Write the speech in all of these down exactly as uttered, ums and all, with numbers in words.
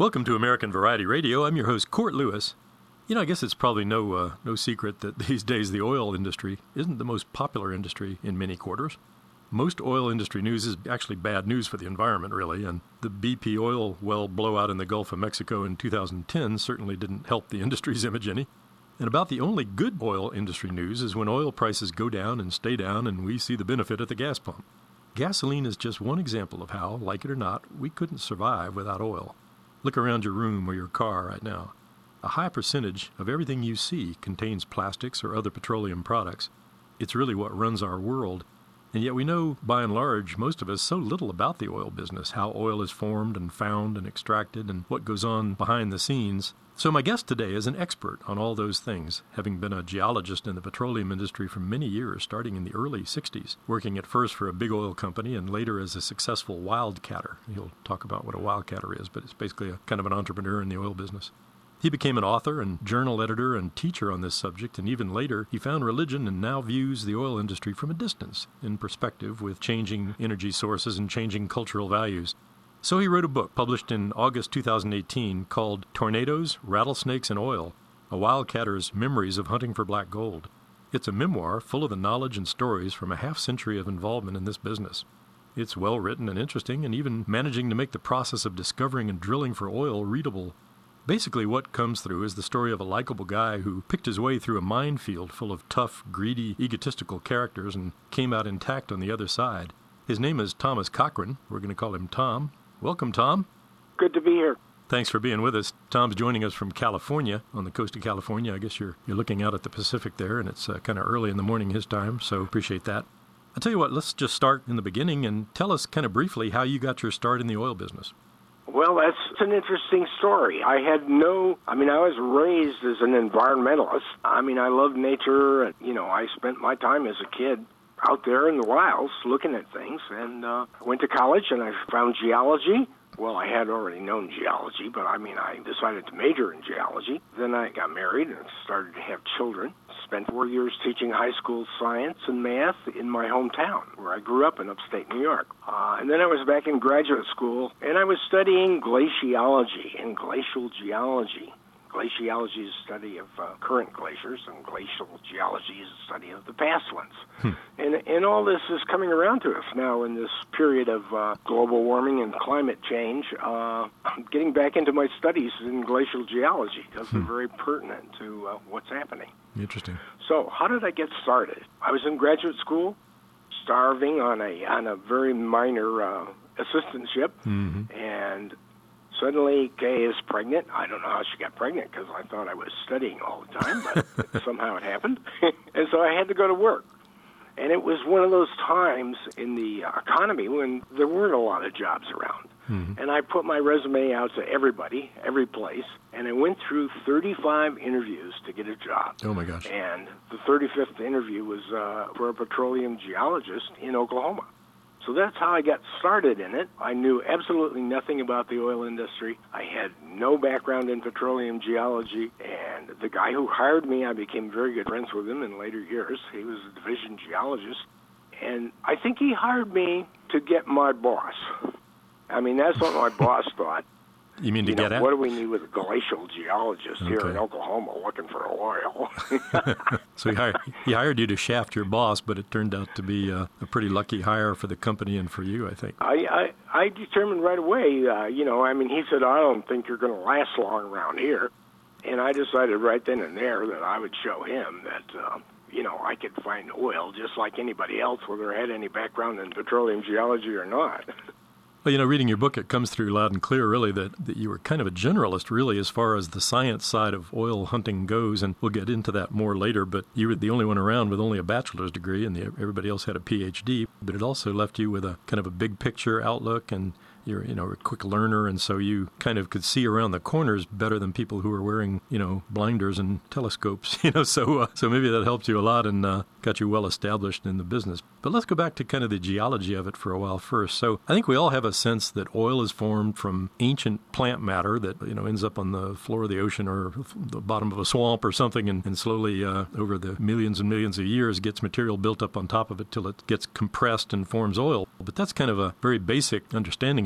Welcome to American Variety Radio. I'm your host, Court Lewis. You know, I guess it's probably no uh, no secret that these days the oil industry isn't the most popular industry in many quarters. Most oil industry news is actually bad news for the environment, really, and the B P oil well blowout in the Gulf of Mexico in two thousand ten certainly didn't help the industry's image any. And about the only good oil industry news is when oil prices go down and stay down and we see the benefit at the gas pump. Gasoline is just one example of how, like it or not, we couldn't survive without oil. Look around your room or your car right now. A high percentage of everything you see contains plastics or other petroleum products. It's really what runs our world. And yet we know, by and large, most of us, so little about the oil business, how oil is formed and found and extracted and what goes on behind the scenes. So my guest today is an expert on all those things, having been a geologist in the petroleum industry for many years, starting in the early sixties, working at first for a big oil company and later as a successful wildcatter. He'll talk about what a wildcatter is, but it's basically a kind of an entrepreneur in the oil business. He became an author and journal editor and teacher on this subject, and even later he found religion and now views the oil industry from a distance, in perspective with changing energy sources and changing cultural values. So he wrote a book published in August two thousand eighteen called Tornadoes, Rattlesnakes, and Oil, a wildcatter's memories of hunting for black gold. It's a memoir full of the knowledge and stories from a half-century of involvement in this business. It's well-written and interesting, and even managing to make the process of discovering and drilling for oil readable. Basically, what comes through is the story of a likable guy who picked his way through a minefield full of tough, greedy, egotistical characters and came out intact on the other side. His name is Thomas Cochrane. We're going to call him Tom. Welcome, Tom. Good to be here. Thanks for being with us. Tom's joining us from California, on the coast of California. I guess you're you're looking out at the Pacific there, and it's uh, kind of early in the morning his time, so appreciate that. I'll tell you what, let's just start in the beginning and tell us kind of briefly how you got your start in the oil business. Well, that's an interesting story. I had no, I mean, I was raised as an environmentalist. I mean, I love nature, and, you know, I spent my time as a kid out there in the wilds looking at things, and uh, I went to college and I found geology. Well, I had already known geology, but I mean, I decided to major in geology. Then I got married and started to have children. Spent four years teaching high school science and math in my hometown, where I grew up in upstate New York. Uh, and then I was back in graduate school, and I was studying glaciology and glacial geology. Glaciology is a study of uh, current glaciers, and glacial geology is a study of the past ones. Hmm. And, and all this is coming around to us now in this period of uh, global warming and climate change. Uh, I'm getting back into my studies in glacial geology because hmm. they're very pertinent to uh, what's happening. Interesting. So how did I get started? I was in graduate school, starving on a on a very minor uh, assistantship, mm-hmm. and suddenly Kay is pregnant. I don't know how she got pregnant because I thought I was studying all the time, but somehow it happened. And so I had to go to work. And it was one of those times in the economy when there weren't a lot of jobs around. Mm-hmm. And I put my resume out to everybody, every place, and I went through thirty-five interviews to get a job. Oh, my gosh. And the thirty-fifth interview was uh, for a petroleum geologist in Oklahoma. So that's how I got started in it. I knew absolutely nothing about the oil industry. I had no background in petroleum geology. And the guy who hired me, I became very good friends with him in later years. He was a division geologist. And I think he hired me to get my boss. I mean, that's what my boss thought. You mean to you get know, at? What do we need with a glacial geologist okay. here in Oklahoma looking for oil? So he hired, he hired you to shaft your boss, but it turned out to be a, a pretty lucky hire for the company and for you, I think. I I, I determined right away, uh, you know, I mean, he said, I don't think you're going to last long around here. And I decided right then and there that I would show him that, uh, you know, I could find oil just like anybody else, whether I had any background in petroleum geology or not. Well, you know, reading your book, it comes through loud and clear, really, that, that you were kind of a generalist, really, as far as the science side of oil hunting goes, and we'll get into that more later, but you were the only one around with only a bachelor's degree, and the, everybody else had a P H D, but it also left you with a kind of a big picture outlook, and you're, you know, a quick learner, and so you kind of could see around the corners better than people who were wearing, you know, blinders and telescopes, you know, so uh, so maybe that helped you a lot and uh, got you well established in the business. But let's go back to kind of the geology of it for a while first. So I think we all have a sense that oil is formed from ancient plant matter that, you know, ends up on the floor of the ocean or the bottom of a swamp or something, and, and slowly uh, over the millions and millions of years gets material built up on top of it till it gets compressed and forms oil. But that's kind of a very basic understanding of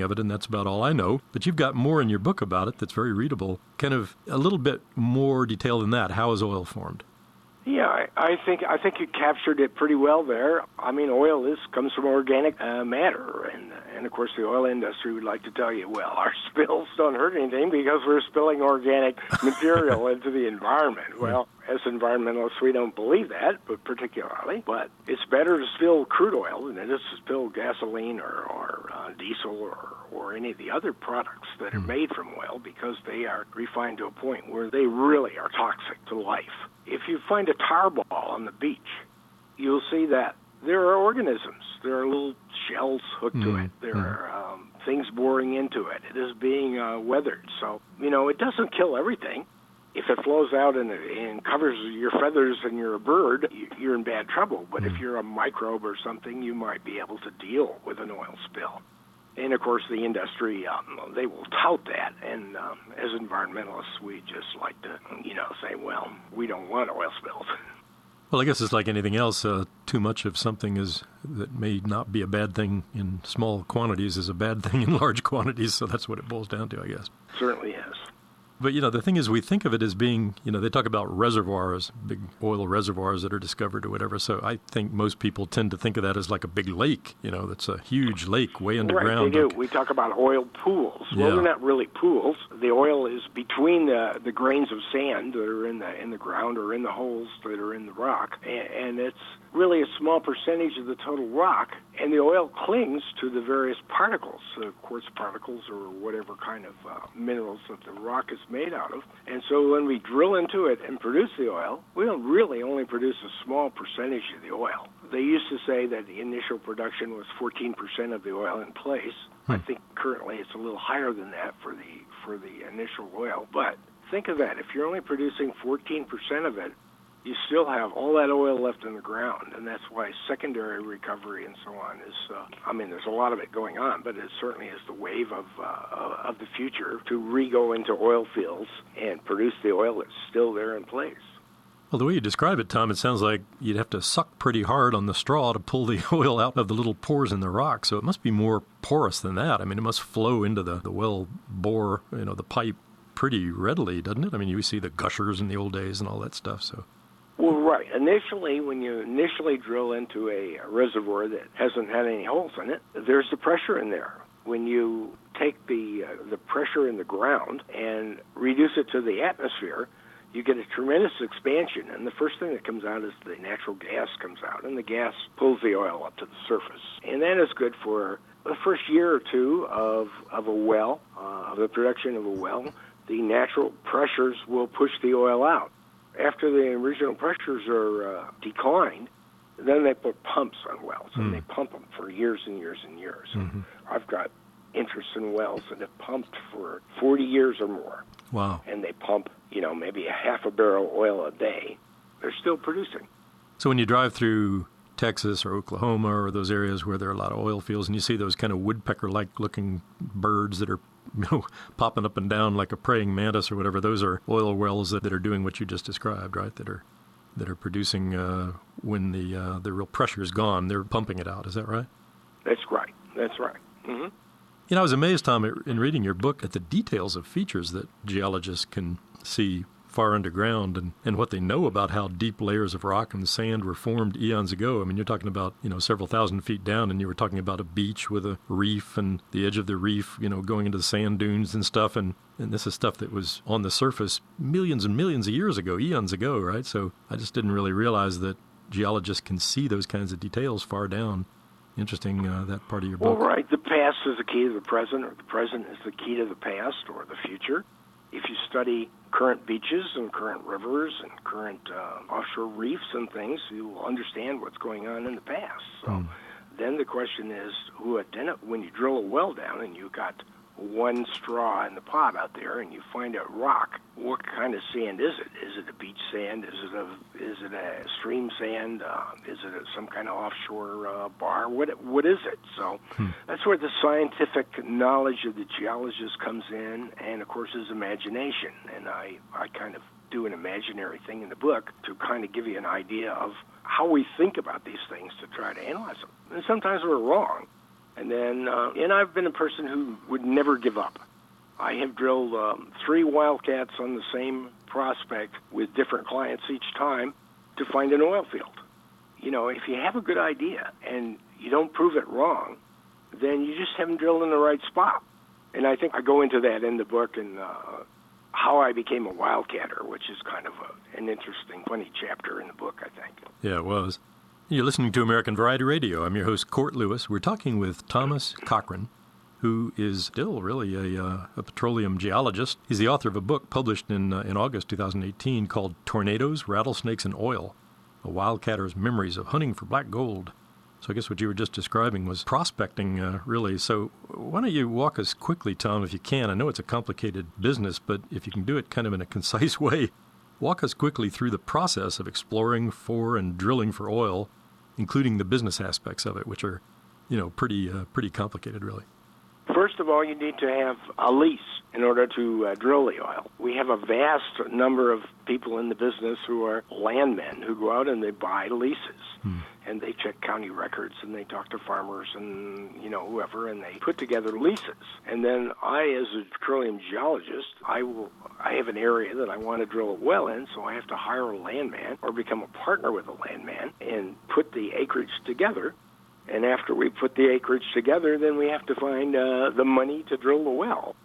of it, and that's about all I know. But you've got more in your book about it that's very readable. Kind of a little bit more detail than that. How is oil formed? Yeah, I, I think I think you captured it pretty well there. I mean, oil is comes from organic uh, matter, and and of course the oil industry would like to tell you, well, our spills don't hurt anything because we're spilling organic material into the environment. Well, as environmentalists, we don't believe that, but particularly. But it's better to spill crude oil than it is to spill gasoline or, or uh, diesel or, or any of the other products that are made from oil, because they are refined to a point where they really are toxic to life. If you find a tar ball on the beach, you'll see that there are organisms. There are little shells hooked to it. There are um, things boring into it. It is being uh, weathered. So, you know, it doesn't kill everything. If it flows out and, and covers your feathers and you're a bird, you're in bad trouble. But if you're a microbe or something, you might be able to deal with an oil spill. And, of course, the industry, um, they will tout that. And um, as environmentalists, we just like to, you know, say, well, we don't want oil spills. Well, I guess it's like anything else. Uh, too much of something is that may not be a bad thing in small quantities is a bad thing in large quantities. So that's what it boils down to, I guess. Certainly is. But, you know, the thing is, we think of it as being, you know, they talk about reservoirs, big oil reservoirs that are discovered or whatever. So I think most people tend to think of that as like a big lake, you know, that's a huge lake way underground. Right, they do. Like, we talk about oil pools. Yeah. Well, they're not really pools. The oil is between the, the grains of sand that are in the in the ground or in the holes that are in the rock, and, and it's really a small percentage of the total rock, and the oil clings to the various particles, uh, quartz particles or whatever kind of uh, minerals that the rock is made out of. And so when we drill into it and produce the oil, we don't really only produce a small percentage of the oil. They used to say that the initial production was fourteen percent of the oil in place. Hmm. I think currently it's a little higher than that for the for the initial oil. But think of that. If you're only producing fourteen percent of it, you still have all that oil left in the ground, and that's why secondary recovery and so on is, uh, I mean, there's a lot of it going on, but it certainly is the wave of uh, of the future to re-go into oil fields and produce the oil that's still there in place. Well, the way you describe it, Tom, it sounds like you'd have to suck pretty hard on the straw to pull the oil out of the little pores in the rock, so it must be more porous than that. I mean, it must flow into the, the well bore, you know, the pipe pretty readily, doesn't it? I mean, you see the gushers in the old days and all that stuff, so... Well, right. Initially, when you initially drill into a reservoir that hasn't had any holes in it, there's the pressure in there. When you take the uh, the pressure in the ground and reduce it to the atmosphere, you get a tremendous expansion, and the first thing that comes out is the natural gas comes out, and the gas pulls the oil up to the surface. And that is good for the first year or two of, of a well, uh, of the production of a well. The natural pressures will push the oil out. After the original pressures are uh, declined, then they put pumps on wells, and mm. they pump them for years and years and years. Mm-hmm. I've got interest in wells that have pumped for forty years or more. Wow. And they pump, you know, maybe a half a barrel of oil a day. They're still producing. So when you drive through Texas or Oklahoma or those areas where there are a lot of oil fields, and you see those kind of woodpecker-like looking birds that are, you know, popping up and down like a praying mantis or whatever, those are oil wells that, that are doing what you just described, right? That are that are producing uh, when the uh, the real pressure is gone. They're pumping it out. Is that right? That's right. That's right. Mm-hmm. You know, I was amazed, Tom, in reading your book at the details of features that geologists can see far underground and, and what they know about how deep layers of rock and sand were formed eons ago. I mean, you're talking about, you know, several thousand feet down, and you were talking about a beach with a reef and the edge of the reef, you know, going into the sand dunes and stuff. And, and this is stuff that was on the surface millions and millions of years ago, eons ago, right? So I just didn't really realize that geologists can see those kinds of details far down. Interesting, uh, that part of your book. Well, right. The past is the key to the present, or the present is the key to the past or the future. If you study current beaches and current rivers and current uh, offshore reefs and things, you will understand what's going on in the past. So mm. then the question is, who identi- when you drill a well down and you've got one straw in the pot out there and you find a rock, what kind of sand is it? Is it a beach sand? Is it a is it a stream sand? Uh, is it a, some kind of offshore uh, bar? What what is it? So hmm. that's where the scientific knowledge of the geologist comes in, and of course his imagination. And I, I kind of do an imaginary thing in the book to kind of give you an idea of how we think about these things to try to analyze them. And sometimes we're wrong. And then, uh, and I've been a person who would never give up. I have drilled um, three wildcats on the same prospect with different clients each time to find an oil field. You know, if you have a good idea and you don't prove it wrong, then you just haven't drilled in the right spot. And I think I go into that in the book and uh, how I became a wildcatter, which is kind of a, an interesting, funny chapter in the book, I think. Yeah, it was. You're listening to American Variety Radio. I'm your host, Court Lewis. We're talking with Thomas Cochran, who is still really a, uh, a petroleum geologist. He's the author of a book published in uh, in August twenty eighteen called Tornadoes, Rattlesnakes, and Oil, A Wildcatter's Memories of Hunting for Black Gold. So I guess what you were just describing was prospecting, uh, really. So why don't you walk us quickly, Tom, if you can. I know it's a complicated business, but if you can do it kind of in a concise way, walk us quickly through the process of exploring for and drilling for oil, including the business aspects of it, which are, you know, pretty uh, pretty complicated, really. First of all, you need to have a lease in order to uh, drill the oil. We have a vast number of people in the business who are landmen who go out and they buy leases. Hmm. And they check county records and they talk to farmers and, you know, whoever, and they put together leases. And then I, as a petroleum geologist, I will I have an area that I want to drill a well in, so I have to hire a landman or become a partner with a landman and put the acreage together. And after we put the acreage together, then we have to find uh, the money to drill the well.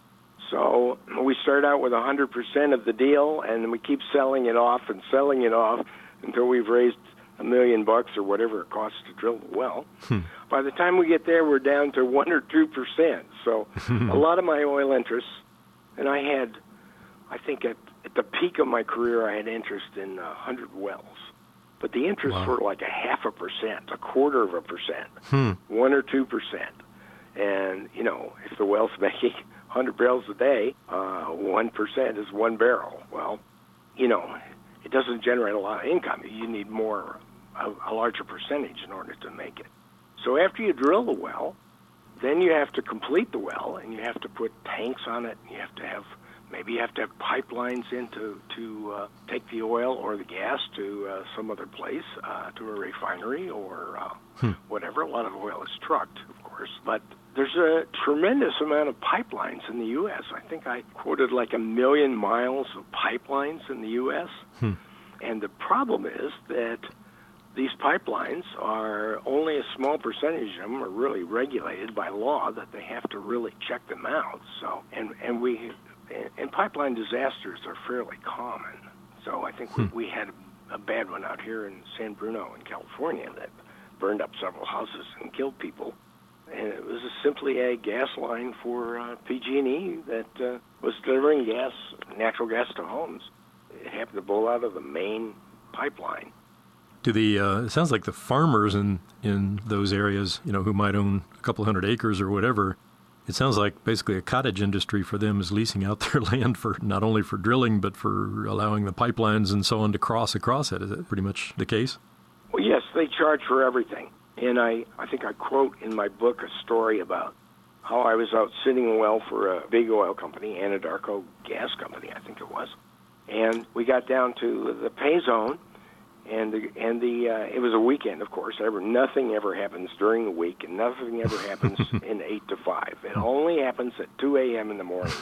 So we start out with one hundred percent of the deal, and we keep selling it off and selling it off until we've raised a million bucks or whatever it costs to drill the well. Hmm. By the time we get there, we're down to one or two percent. So a lot of my oil interests, and I had, I think at, at the peak of my career, I had interest in uh, one hundred wells. But the interests wow. were like a half a percent, a quarter of a percent, hmm. one or two percent. And, you know, if the well's making one hundred barrels a day, uh, one percent is one barrel. Well, you know, it doesn't generate a lot of income. You need more, a, a larger percentage in order to make it. So after you drill the well, then you have to complete the well, and you have to put tanks on it. You have to have, maybe you have to have pipelines in to, to uh, take the oil or the gas to uh, some other place, uh, to a refinery or uh, hmm. whatever. A lot of oil is trucked, of course. But there's a tremendous amount of pipelines in the U S I think I quoted like a million miles of pipelines in the U S Hmm. And the problem is that these pipelines are only a small percentage of them are really regulated by law, that they have to really check them out. So, and, and we, and pipeline disasters are fairly common. So I think hmm. we, we had a, a bad one out here in San Bruno in California that burned up several houses and killed people. And it was simply a gas line for uh, P G and E that uh, was delivering gas, natural gas to homes. It happened to blow out of the main pipeline. Do the uh, it sounds like the farmers in, in those areas, you know, who might own a couple hundred acres or whatever, it sounds like basically a cottage industry for them is leasing out their land for not only for drilling, but for allowing the pipelines and so on to cross across it. Is that pretty much the case? Well, yes, they charge for everything. And I, I think I quote in my book a story about how I was out sitting a well for a big oil company, Anadarko Gas Company, I think it was. And we got down to the pay zone, and the, and the uh, it was a weekend, of course. Ever, nothing ever happens during the week, and nothing ever happens in eight to five. It only happens at two a.m. in the morning.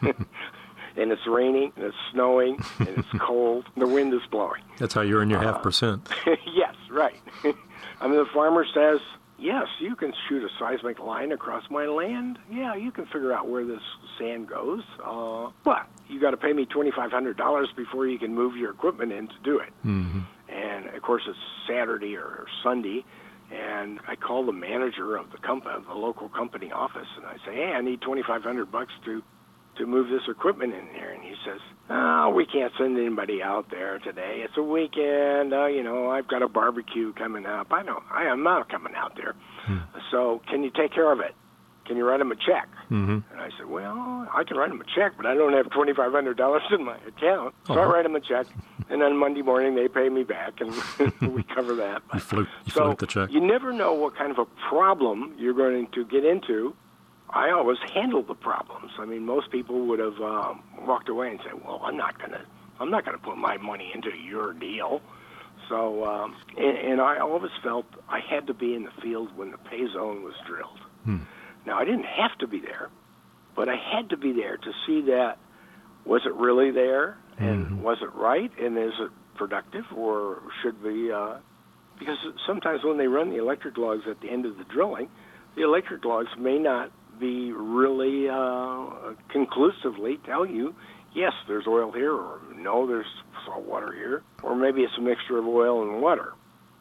And it's raining, and it's snowing, and it's cold. The wind is blowing. That's how you earn your uh, half percent. Yes, right. I mean, the farmer says, yes, you can shoot a seismic line across my land. Yeah, you can figure out where this sand goes. Uh, but you got to pay me twenty-five hundred dollars before you can move your equipment in to do it. Mm-hmm. And, of course, it's Saturday or Sunday, and I call the manager of the company, the local company office, and I say, hey, I need twenty-five hundred bucks to to move this equipment in here. And he says, oh, we can't send anybody out there today. It's a weekend. Uh, you know, I've got a barbecue coming up. I don't, I am not coming out there. Hmm. So can you take care of it? Can you write him a check? Mm-hmm. And I said, well, I can write him a check, but I don't have twenty-five hundred dollars in my account. So uh-huh. I write him a check, and then Monday morning they pay me back, and we cover that. You float, you so float the check. You never know what kind of a problem you're going to get into. I always handle the problems. I mean, most people would have um, walked away and said, well, I'm not going to I'm not going to put my money into your deal. So, um, and, and I always felt I had to be in the field when the pay zone was drilled. Hmm. Now, I didn't have to be there, but I had to be there to see that, was it really there, and Mm-hmm. was it right, and is it productive, or should we, uh, because sometimes when they run the electric logs at the end of the drilling, the electric logs may not be really uh, conclusively tell you, yes, there's oil here, or no, there's salt water here, or maybe it's a mixture of oil and water.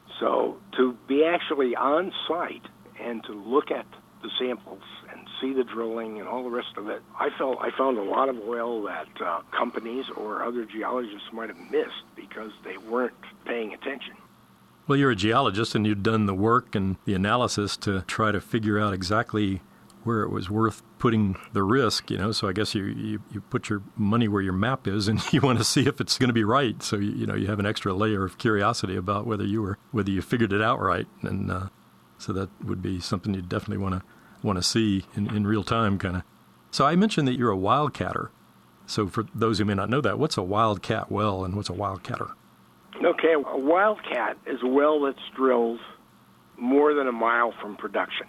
So to be actually on site and to look at the samples and see the drilling and all the rest of it, I felt I found a lot of oil that uh, companies or other geologists might have missed because they weren't paying attention. Well, you're a geologist, and you've done the work and the analysis to try to figure out exactly where it was worth putting the risk, you know, so I guess you, you, you put your money where your map is, and you want to see if it's going to be right. So, you, you know, you have an extra layer of curiosity about whether you were, whether you figured it out right. And uh, so that would be something you definitely want to want to see in, in real time, kind of. So I mentioned that you're a wildcatter. So for those who may not know that, what's a wildcat well and what's a wildcatter? Okay, a wildcat is a well that's drilled more than a mile from production.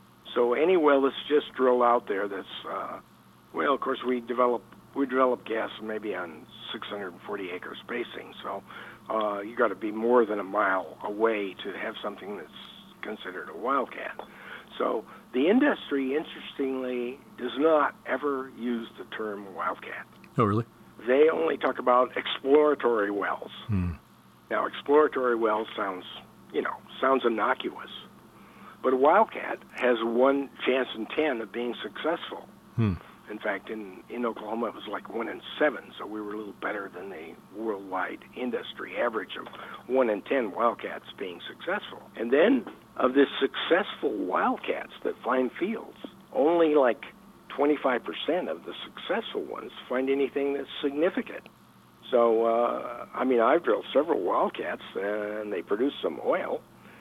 So any well that's just drilled out there that's, uh, well, of course, we develop we develop gas maybe on six hundred forty acre spacing. So uh, you got to be more than a mile away to have something that's considered a wildcat. So the industry, interestingly, does not ever use the term wildcat. Oh, really? They only talk about exploratory wells. Hmm. Now, exploratory wells sounds, you know, sounds innocuous. But a wildcat has one chance in ten of being successful. Hmm. In fact, in, in Oklahoma, it was like one in seven, so we were a little better than the worldwide industry average of one in ten wildcats being successful. And then, of the successful wildcats that find fields, only like twenty-five percent of the successful ones find anything that's significant. So, uh, I mean, I've drilled several wildcats, and they produce some oil,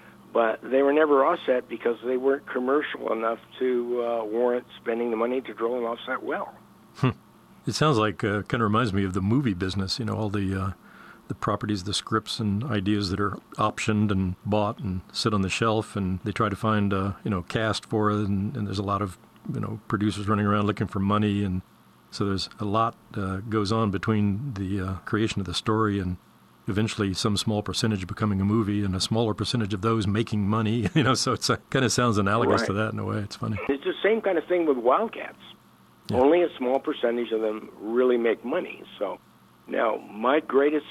but they were never offset because they weren't commercial enough to uh, warrant spending the money to drill an offset well. Hmm. It sounds like, uh, kind of reminds me of the movie business, you know, all the uh, the properties, the scripts and ideas that are optioned and bought and sit on the shelf, and they try to find, uh, you know, cast for it, and, and there's a lot of, you know, producers running around looking for money, and so there's a lot uh, goes on between the uh, creation of the story and eventually some small percentage becoming a movie and a smaller percentage of those making money, you know, so it kind of sounds analogous Right. to that in a way. It's funny. It's the same kind of thing with wildcats. Yeah. Only a small percentage of them really make money. So now my greatest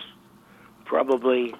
probably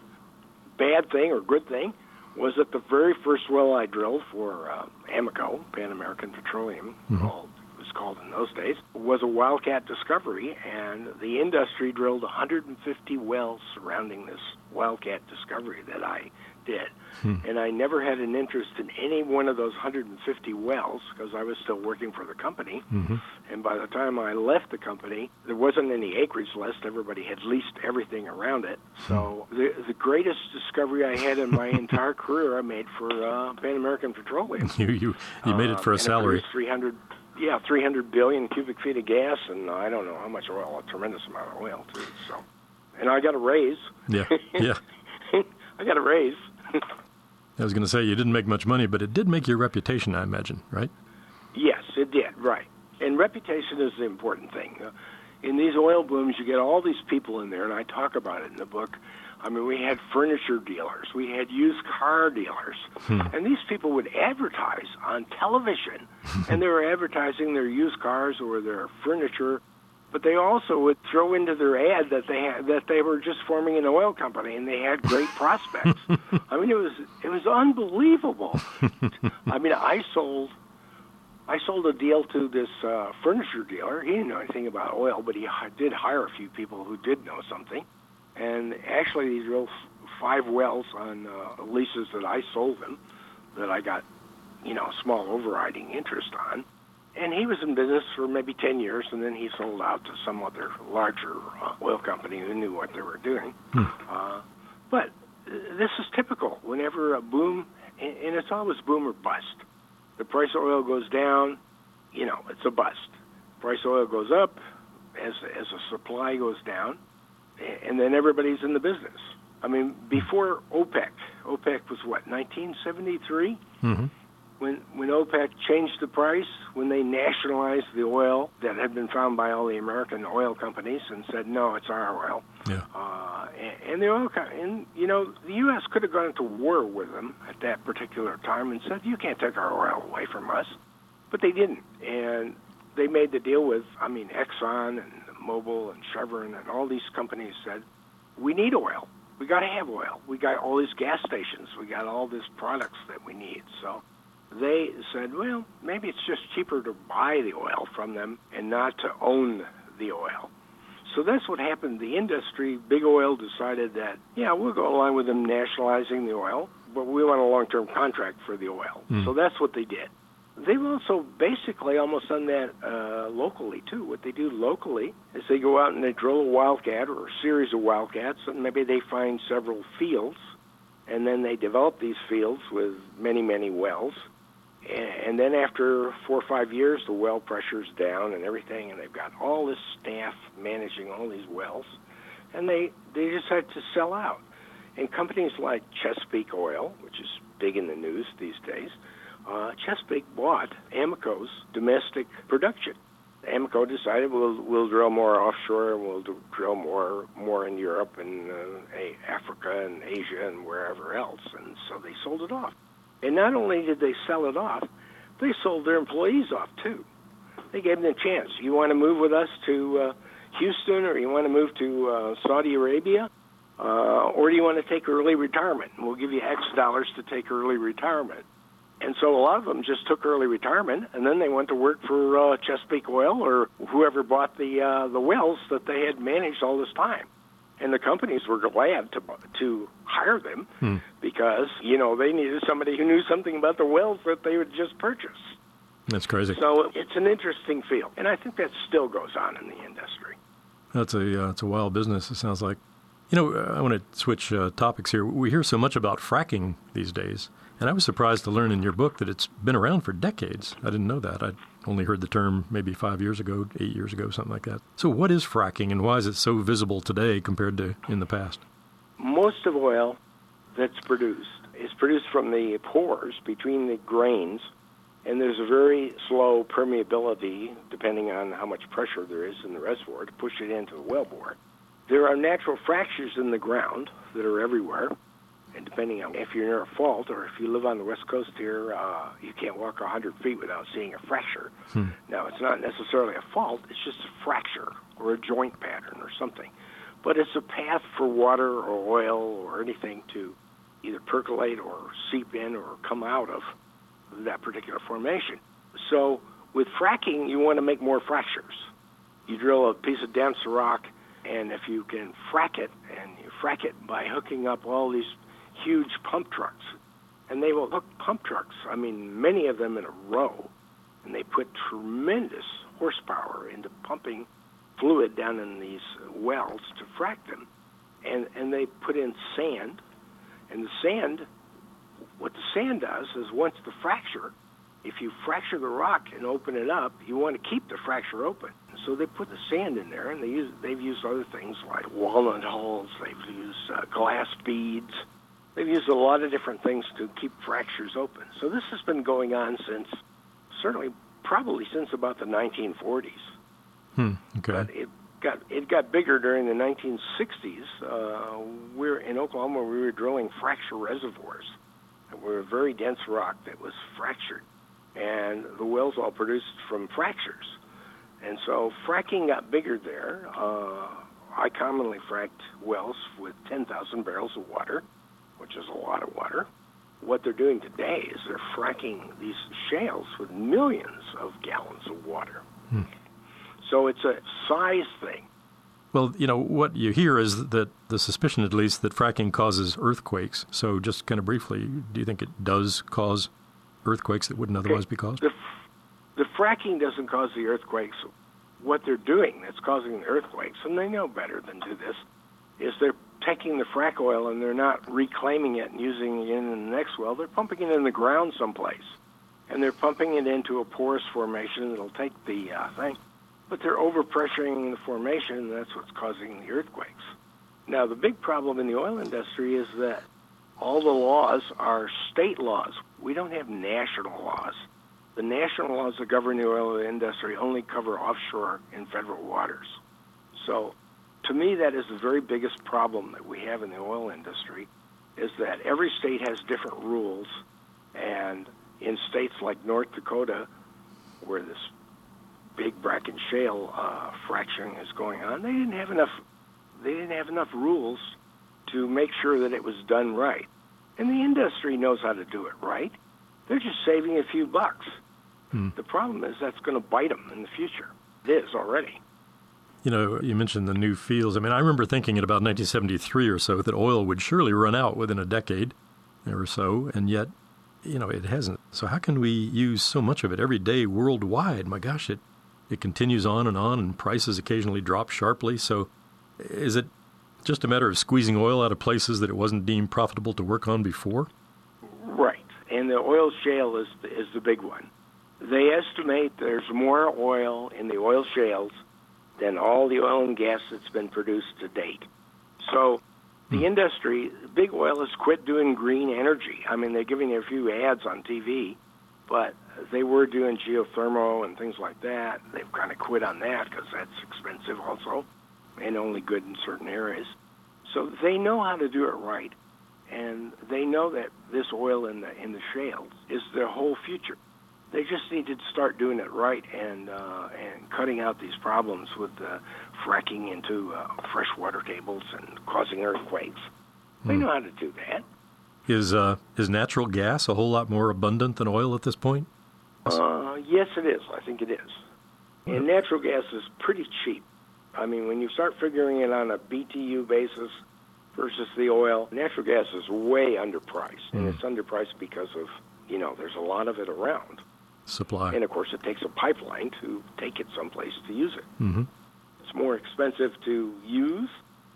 bad thing or good thing was that the very first well I drilled for uh, Amoco, Pan American Petroleum, Mm-hmm. called, it was called in those days, was a wildcat discovery, and the industry drilled one hundred fifty wells surrounding this wildcat discovery that I did. Hmm. And I never had an interest in any one of those one hundred fifty wells because I was still working for the company. Mm-hmm. And by the time I left the company, there wasn't any acreage left. Everybody had leased everything around it. So the the greatest discovery I had in my entire career I made for uh, Pan American Petroleum. You you, you made it for Uh, a and it salary. produced three hundred, yeah, three hundred billion cubic feet of gas, and I don't know how much oil, a tremendous amount of oil, too. So, and I got a raise. Yeah, yeah. I got a raise. I was going to say you didn't make much money, but it did make your reputation, I imagine, right? Yes, it did, right. And reputation is the important thing. Uh, in these oil booms, you get all these people in there, and I talk about it in the book. I mean, we had furniture dealers. We had used car dealers. Hmm. And these people would advertise on television, and they were advertising their used cars or their furniture, but they also would throw into their ad that they had, that they were just forming an oil company and they had great prospects. I mean, it was it was unbelievable. I mean, I sold I sold a deal to this uh, furniture dealer. He didn't know anything about oil, but he h- did hire a few people who did know something. And actually, he drilled f- five wells on uh, leases that I sold him, that I got, you know, a small overriding interest on. And he was in business for maybe ten years, and then he sold out to some other larger uh, oil company who knew what they were doing. Hmm. Uh, but uh, this is typical. Whenever a boom, and, and it's always boom or bust. The price of oil goes down, you know, it's a bust. Price of oil goes up as as the supply goes down, and then everybody's in the business. I mean, before OPEC, OPEC was what, nineteen seventy-three? Mm-hmm. when when OPEC changed the price, when they nationalized the oil that had been found by all the American oil companies and said, no, it's our oil. Yeah. Uh, and, and the oil, co- and you know, the U S could have gone to war with them at that particular time and said, you can't take our oil away from us. But they didn't. And they made the deal with, I mean, Exxon and Mobil and Chevron and all these companies said, we need oil. We got to have oil. We got all these gas stations. We got all these products that we need. So they said, well, maybe it's just cheaper to buy the oil from them and not to own the oil. So that's what happened. The industry, big oil, decided that, yeah, we'll go along with them nationalizing the oil, but we want a long-term contract for the oil. Mm. So that's what they did. They've also basically almost done that uh, locally, too. What they do locally is they go out and they drill a wildcat or a series of wildcats, and maybe they find several fields, and then they develop these fields with many, many wells. And then after four or five years, the well pressure's down and everything, and they've got all this staff managing all these wells, and they, they decide to sell out. And companies like Chesapeake Oil, which is big in the news these days, Uh, Chesapeake bought Amoco's domestic production. Amoco decided we'll we'll drill more offshore and we'll do, drill more more in Europe and uh, Africa and Asia and wherever else, and so they sold it off. And not only did they sell it off, they sold their employees off too. They gave them a chance. You want to move with us to uh, Houston, or you want to move to uh, Saudi Arabia, uh, or do you want to take early retirement? And we'll give you X dollars to take early retirement. And so a lot of them just took early retirement, and then they went to work for uh, Chesapeake Oil or whoever bought the uh, the wells that they had managed all this time. And the companies were glad to to hire them hmm. because, you know, they needed somebody who knew something about the wells that they would just purchase. That's crazy. So it's an interesting field, and I think that still goes on in the industry. That's a uh, it's a wild business, it sounds like. You know, I want to switch uh, topics here. We hear so much about fracking these days. And I was surprised to learn in your book that it's been around for decades. I didn't know that. I'd only heard the term maybe five years ago, eight years ago, something like that. So what is fracking, and why is it so visible today compared to in the past? Most of oil that's produced is produced from the pores between the grains, and there's a very slow permeability, depending on how much pressure there is in the reservoir, to push it into the wellbore. There are natural fractures in the ground that are everywhere. And depending on if you're near a fault or if you live on the West Coast here, uh, you can't walk one hundred feet without seeing a fracture. Hmm. Now, it's not necessarily a fault. It's just a fracture or a joint pattern or something. But it's a path for water or oil or anything to either percolate or seep in or come out of that particular formation. So with fracking, you want to make more fractures. You drill a piece of dense rock, and if you can frack it, and you frack it by hooking up all these huge pump trucks, and they will hook pump trucks, I mean, many of them in a row, and they put tremendous horsepower into pumping fluid down in these wells to frack them. And and they put in sand, and the sand, what the sand does is once the fracture, if you fracture the rock and open it up, you want to keep the fracture open. So they put the sand in there, and they use, they've used other things like walnut hulls, they've used uh, glass beads. They've used a lot of different things to keep fractures open. So this has been going on since, certainly, probably since about the nineteen forties. Hmm, okay. But it got it got bigger during the nineteen sixties. Uh, we're in Oklahoma, we were drilling fracture reservoirs. And we were very dense rock that was fractured. And the wells all produced from fractures. And so fracking got bigger there. Uh, I commonly fracked wells with ten thousand barrels of water, which is a lot of water. What they're doing today is they're fracking these shales with millions of gallons of water. Hmm. So it's a size thing. Well, you know, what you hear is that the suspicion, at least, that fracking causes earthquakes. So just kind of briefly, do you think it does cause earthquakes that wouldn't otherwise okay. be caused? The, the fracking doesn't cause the earthquakes. What they're doing that's causing the earthquakes, and they know better than do this, is they're taking the frack oil and they're not reclaiming it and using it in the next well. They're pumping it in the ground someplace, and they're pumping it into a porous formation that'll take the uh, thing. But they're overpressuring the formation, and that's what's causing the earthquakes. Now, the big problem in the oil industry is that all the laws are state laws. We don't have national laws. The national laws that govern the oil industry only cover offshore and federal waters. So, to me, that is the very biggest problem that we have in the oil industry, is that every state has different rules, and in states like North Dakota, where this big Bracken Shale uh, fracturing is going on, they didn't have enough. They didn't have enough rules to make sure that it was done right. And the industry knows how to do it right. They're just saving a few bucks. Hmm. The problem is that's going to bite them in the future. It is already. You know, you mentioned the new fields. I mean, I remember thinking in about nineteen seventy-three or so that oil would surely run out within a decade or so, and yet, you know, it hasn't. So how can we use so much of it every day worldwide? My gosh, it, it continues on and on, and prices occasionally drop sharply. So is it just a matter of squeezing oil out of places that it wasn't deemed profitable to work on before? Right, and the oil shale is the, is the big one. They estimate there's more oil in the oil shales than all the oil and gas that's been produced to date. So the industry, big oil has quit doing green energy. I mean, they're giving you a few ads on T V, but they were doing geothermal and things like that. They've kind of quit on that because that's expensive also and only good in certain areas. So they know how to do it right, and they know that this oil in the in the shales is their whole future. They just need to start doing it right and uh, and cutting out these problems with uh, fracking into uh, freshwater tables and causing earthquakes. They hmm. know how to do that. Is uh, is natural gas a whole lot more abundant than oil at this point? Uh, yes, it is. I think it is. And natural gas is pretty cheap. I mean, when you start figuring it on a B T U basis versus the oil, natural gas is way underpriced. And mm. it's underpriced because of, you know, there's a lot of it around. Supply. And, of course, it takes a pipeline to take it someplace to use it. Mm-hmm. It's more expensive to use,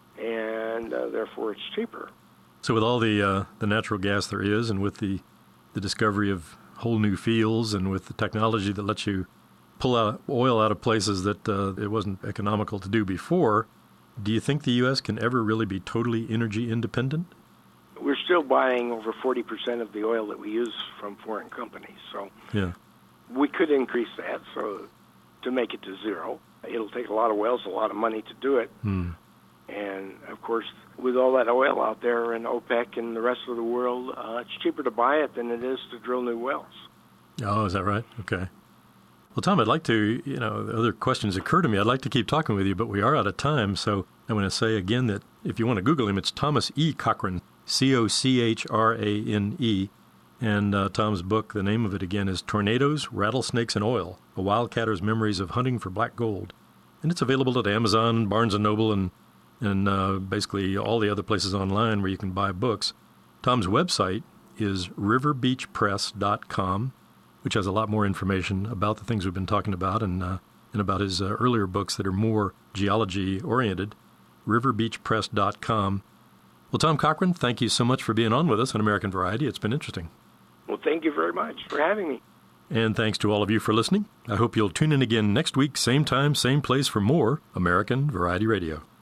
and uh, therefore it's cheaper. So with all the uh, the natural gas there is, and with the, the discovery of whole new fields, and with the technology that lets you pull out oil out of places that uh, it wasn't economical to do before, do you think the U S can ever really be totally energy independent? We're still buying over forty percent of the oil that we use from foreign companies. So yeah. we could increase that so to make it to zero. It'll take a lot of wells, a lot of money to do it. Hmm. And, of course, with all that oil out there and OPEC and the rest of the world, uh, it's cheaper to buy it than it is to drill new wells. Oh, is that right? Okay. Well, Tom, I'd like to, you know, other questions occur to me. I'd like to keep talking with you, but we are out of time. So I want to say again that if you want to Google him, it's Thomas E. Cochrane, C O C H R A N E. And uh, Tom's book, the name of it again, is Tornadoes, Rattlesnakes, and Oil, A Wildcatter's Memories of Hunting for Black Gold. And it's available at Amazon, Barnes and Noble, and, and uh, basically all the other places online where you can buy books. Tom's website is river beach press dot com, which has a lot more information about the things we've been talking about and, uh, and about his uh, earlier books that are more geology-oriented, river beach press dot com. Well, Tom Cochrane, thank you so much for being on with us on American Variety. It's been interesting. Well, thank you very much for having me. And thanks to all of you for listening. I hope you'll tune in again next week, same time, same place for more American Variety Radio.